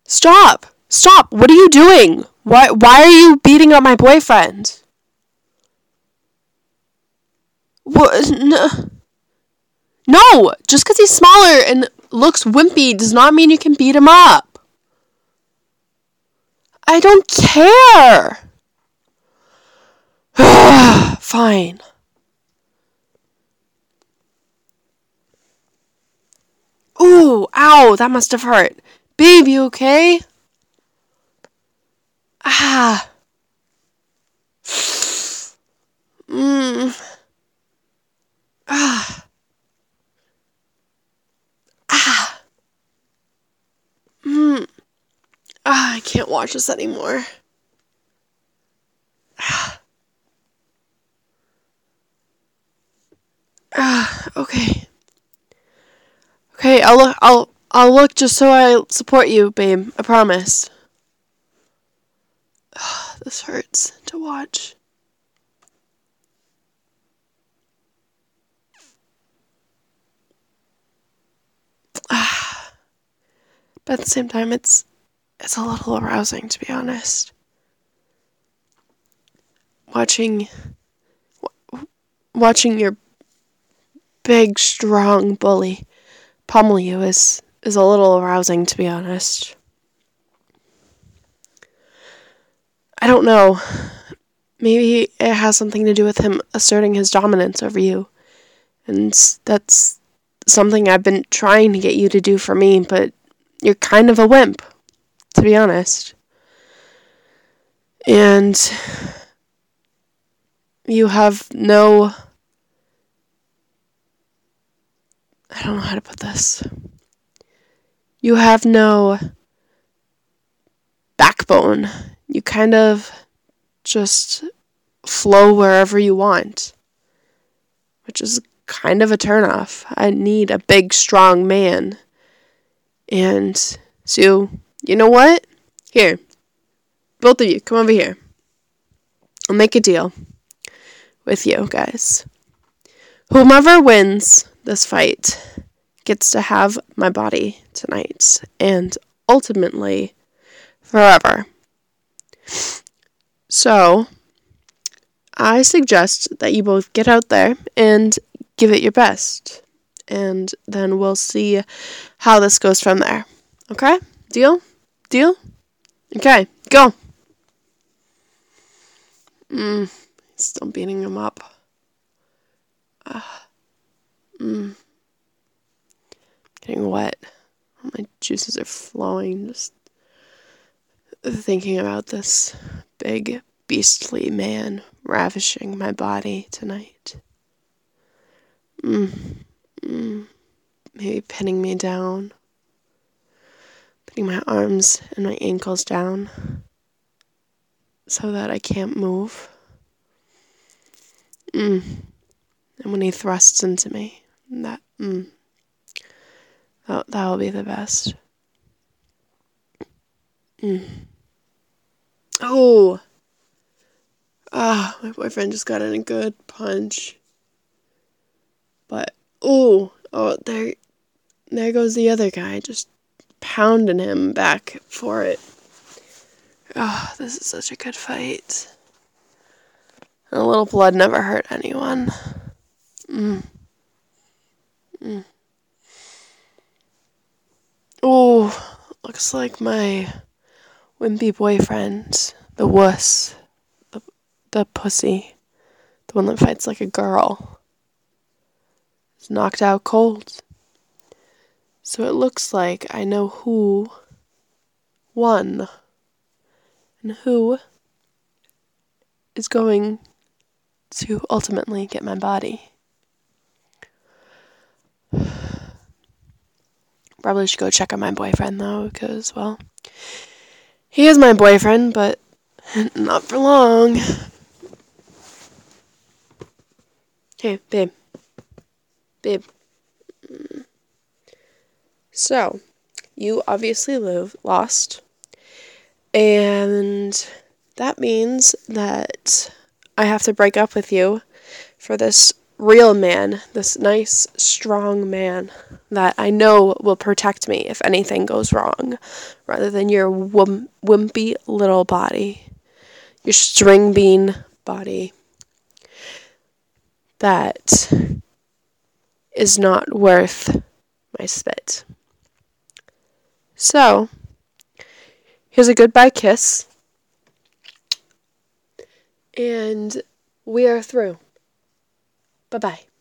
Stop! Stop! What are you doing? Why are you beating up my boyfriend? What? No! Just because he's smaller and looks wimpy does not mean you can beat him up. I don't care! Fine. Ooh, ow, that must have hurt. Babe, you okay? Ah. Ah. Ah. I can't watch this anymore. Okay. Okay, I'll look just so I support you, babe. I promise. This hurts to watch. But at the same time, it's a little arousing, to be honest. Watching your big, strong bully pummel you is a little arousing, to be honest. I don't know. Maybe it has something to do with him asserting his dominance over you. And that's something I've been trying to get you to do for me, but you're kind of a wimp, to be honest. And you have no... I don't know how to put this. You have no backbone. You kind of just flow wherever you want, which is kind of a turnoff. I need a big, strong man. And so, you know what? Here, both of you, come over here. I'll make a deal with you guys. Whomever wins this fight gets to have my body tonight, and ultimately, forever. So, I suggest that you both get out there and give it your best. And then we'll see how this goes from there. Okay? Deal? Deal? Okay, go. Still beating him up. Getting wet. All my juices are flowing. Just thinking about this big, beastly man ravishing my body tonight. Maybe pinning me down. Putting my arms and my ankles down so that I can't move. And when he thrusts into me, that will be the best. Oh! My boyfriend just got in a good punch. But, there goes the other guy, just pounding him back for it. This is such a good fight. And a little blood never hurt anyone. Oh, looks like my wimpy boyfriend, the wuss, the pussy, the one that fights like a girl, is knocked out cold. So it looks like I know who won and who is going to ultimately get my body. Probably should go check on my boyfriend, though, because, well, he is my boyfriend, but not for long. Hey, babe. Babe. So, you obviously lost, and that means that I have to break up with you for this real man, this nice, strong man that I know will protect me if anything goes wrong, rather than your wimpy little body, your string bean body that is not worth my spit. So, here's a goodbye kiss, and we are through. Bye-bye.